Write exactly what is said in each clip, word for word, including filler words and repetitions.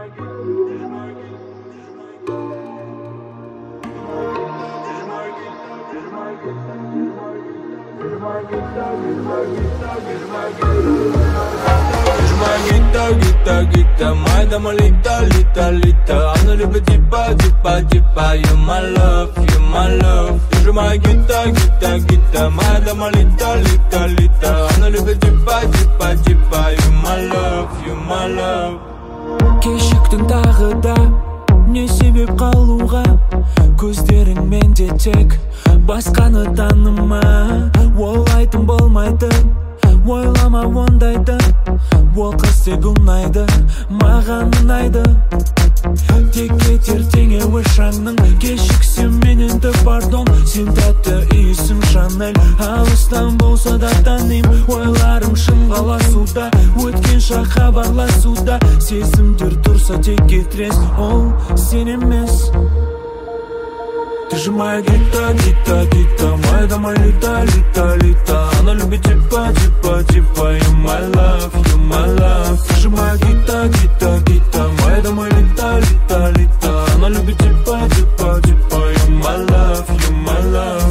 Гита, гита, гита, моя дома лита, лита, лита. Она любит типа, типа, типа. You my love, you my love. Ты же моя гита, гита, гита, моя дома лита, лита, лита. Она любит типа, типа, типа. You my love, you my love. Кешіктің тағы да не себеп қалуға, көздерің менде тек басқаны таныма. Ойлайтын болмайды, ойлама ондайды. Ол қыз тек ұнайды, маған ұнайды. Тек кетер теңеуі шаңның, кешіксем менен де пардон. Сен тәтті иісің Шанель, алыстан болса да таним. Ойларым шын қаласуда, өткен шақ хабарласуда. Сезімдер тұрса тек кетірес, ол сен емес. Ты же моя гита, гита, гита, моя дома лита, лита, лита. Она любит типа, типа, типа. You my love, you my love. Ты же моя гита, гита, гита, моя дома лита, лита, лита. Она любит типа, типа, типа. You my love, you my love.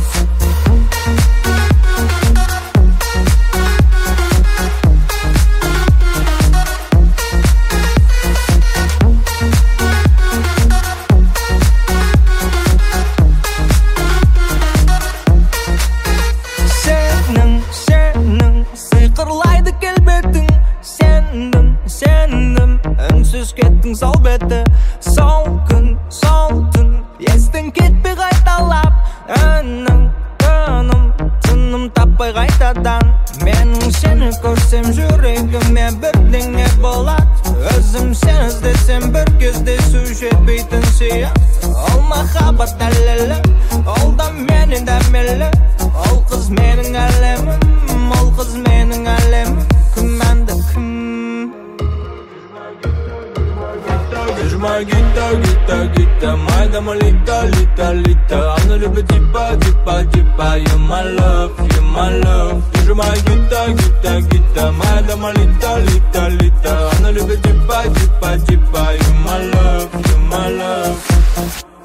Кеттің сал беті, сол күн, сол түн, естің кетпей қайталап. Үнің, күнім, түнім таппай қайтадан. Менің сені көрсем жүрегіме бірдеңе болады. Өзім сен іздесем бір кездесу жетпейтін сият. Ол махаббат дәлелі, ол да менің дәмелі. Ол қыз менің әлемім, ол қыз менің әлемім. Күмәнді кім? Ты же моя гита, гита, гита, моя дома лита, лита, лита. Она любит типа, типа, типа. You my love, you my love. Ты же моя гита, гита, гита, моя дома лита, лита, лита. Она любит типа, типа, типа. You my love, you my love.